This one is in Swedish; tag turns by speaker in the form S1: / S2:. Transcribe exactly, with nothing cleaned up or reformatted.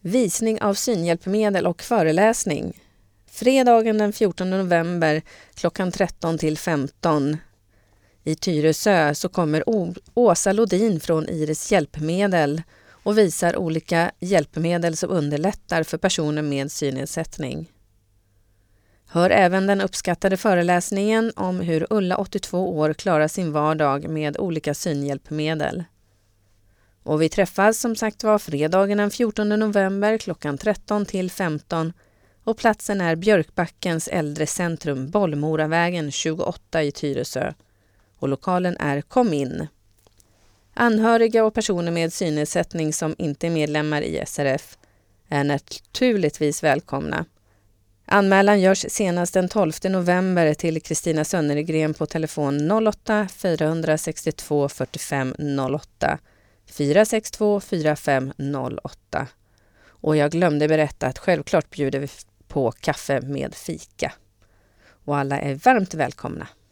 S1: Visning av synhjälpmedel och föreläsning. Fredagen den fjortonde november klockan tretton till femton. I Tyresö så kommer Å- Åsa Lodin från Iris hjälpmedel och visar olika hjälpmedel som underlättar för personer med synnedsättning. Hör även den uppskattade föreläsningen om hur Ulla åttiotvå år klarar sin vardag med olika synhjälpmedel. Och vi träffas som sagt var fredagen den fjortonde november klockan tretton till femton och platsen är Björkbackens äldrecentrum Bollmoravägen tjugoåtta i Tyresö och lokalen är Kom in. Anhöriga och personer med synnedsättning som inte är medlemmar i S R F är naturligtvis välkomna. Anmälan görs senast den tolfte november till Kristina Sönnergren på telefon noll åtta fyra sex två fyrtiofem noll åtta fyra sex två fyra fem noll åtta. Och jag glömde berätta att självklart bjuder vi på kaffe med fika. Och alla är varmt välkomna.